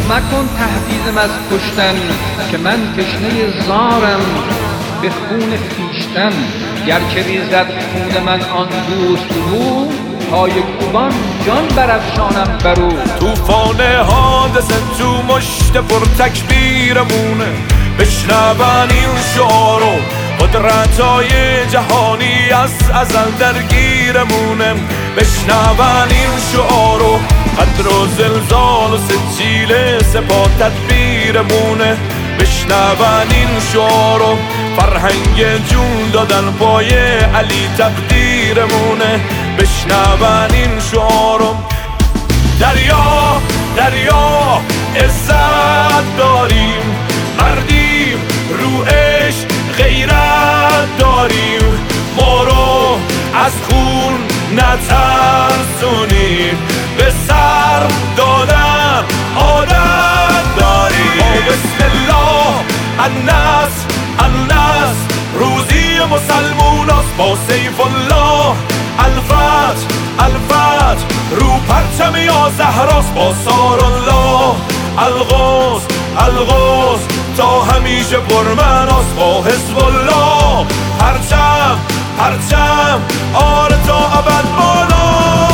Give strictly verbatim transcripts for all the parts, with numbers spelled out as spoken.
مکن تهدیدم از کشتن که من تشنه زارم به خون خویشتن. گرچه ریزد خون من آن دوست رو، پای کوبان جان برافشانم برو. توفان حادثه تو مشت پر تکبیرمونه، بشنون این شعارو قدرتای جهانی از ازل درگیرمونه. بشنون این شعارو قدر و زلزال و سجیل سپاه تدبیرمونه. بشنون این شعارو فرهنگ جون دادن پای علی تقدیرمونه. بشنون این شعارو دریا دریا عزت داریم، مردیم رو عشق غیرت داریم. ما رو از خون نترسونیم، به سر دادن عادت داریم. ما بسم الله النصر النصر روزی مسلمون است، با سیف الله الفتح الفتح رو پرچم یا زهراست. با سار الله الغوث الغوث تا همیشه پرمعناست. با حزب الله پرچم پرچم آره تا ابد بالا.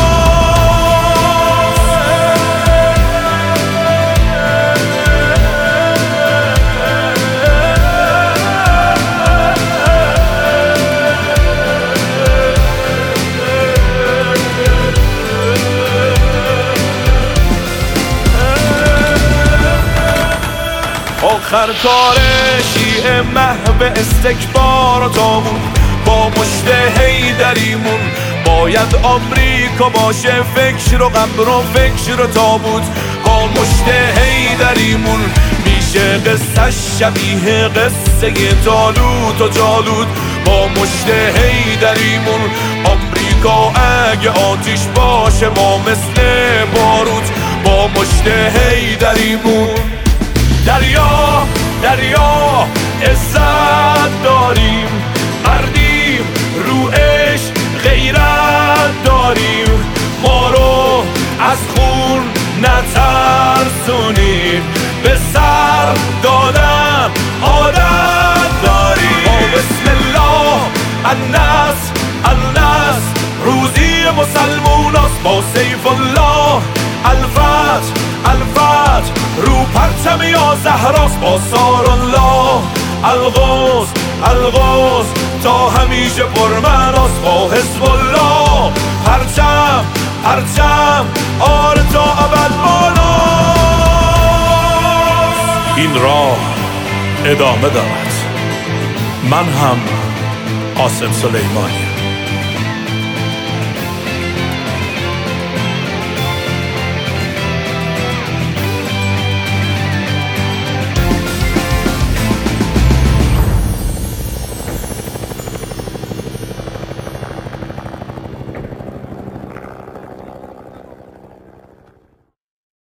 آخر کار شیعه محو استکبار و تابون، با مشت حیدریمون باید آمریکا باشه فکر و قبر و فکر و تابوت. با مشت حیدریمون میشه قصه شبیه قصه طالوت و جالوت. با مشت حیدریمون آمریکا اگه آتیش باشه ما مثل باروت. با مشت حیدریمون دریا دریا عزت داریم، مردیم رو عشق غیرت داریم. ما رو از خون نترسونیم، به سر دادن عادت داریم. ما بسم الله النصر النصر روزی مسلمون است، با سیف الله الفتح الفتح رو پرچم یا زهراست. با سار الله الغوث الغوث تا همیشه پرمعناست. با حزب الله پرچم پرچم آره تا ابد بالا. این راه ادامه دارد. من هم قاسم سلیمانی.